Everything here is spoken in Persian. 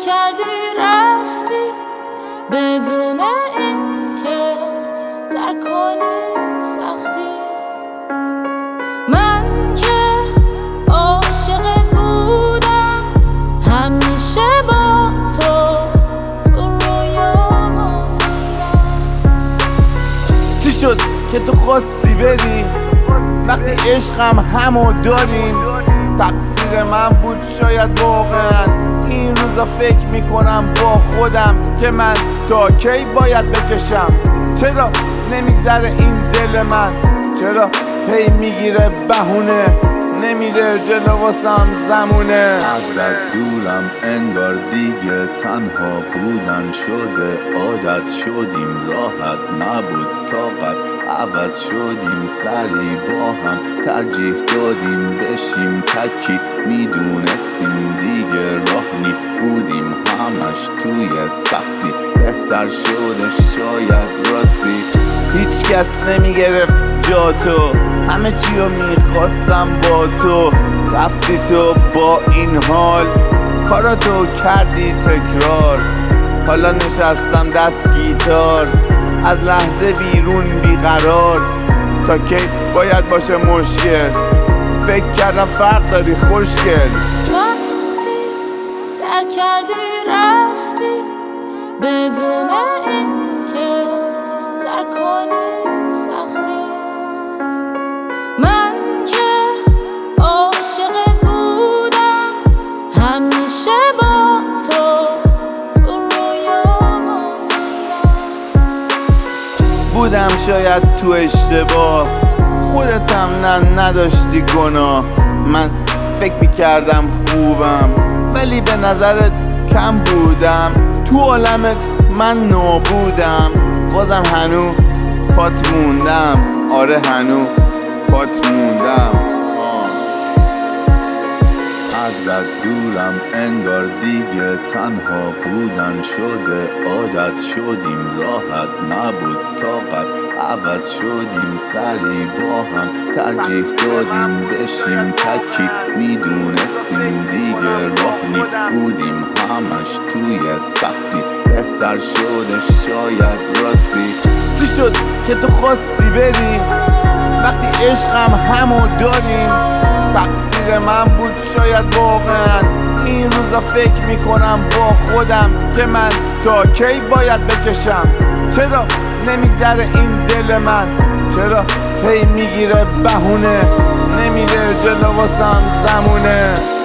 کردی رفتی بدون اینکه درک کنی سختی. من که عاشقت بودم همیشه با تو رویا موندم. چی شد که تو خواستی بری وقتی عشقم همو داریم؟ تقصیر من بود شاید واقعا. این روزا فکر میکنم با خودم که من تا کی باید بکشم. چرا نمیگذره این دل من؟ چرا هی میگیره بهونه نمیره جلو واسم زمونه؟ ازت دورم انگار دیگه تنها بودن شده عادت شدیم، راحت نبود طاقت عوض شدیم، سری با هم ترجیح دادیم بشیم تکی. میدونستیم دیگه راه نی بودیم همش توی سختی، بهتر شده شاید راستی. هیچ کس نمیگرفت جا تو، همه چی رو میخواستم با تو. رفتی تو با این حال کاراتو کردی تکرار. حالا نشستم دست گیتار از لحظه بیرون بیقرار. تا کی باید باشه مشکل؟ فکر کردم فرق داری خوشگل. وقتی ترک کردی رفتی بدون اینکه درک کنی سختی. من که عاشقت بودم همیشه با تو رویا موندم. بودم شاید تو اشتباه، خودتم نداشتی گناه. من فکر میکردم خوبم ولی به نظرت کم بودم. تو عالمت من نابودم، بازم هنو پات موندم. آره هنو پات موندم. ازت دورم انگار دیگه تنها بودن شده عادت شدیم، راحت نبود طاقت عوض شدیم، سری با هم ترجیح دادیم بشیم تکی. میدونستیم دیگه راه نی بودیم همش توی سختی، بهتر شده شاید راستی. چی شد که تو خواستی بری وقتی عشقم همو داریم؟ تقصیر من بود شاید واقعا. این روزا فکر میکنم با خودم که من تا کی باید بکشم. چرا نمیگذره این دل من؟ چرا هی میگیره بهونه نمیره جلو واسم زمونه؟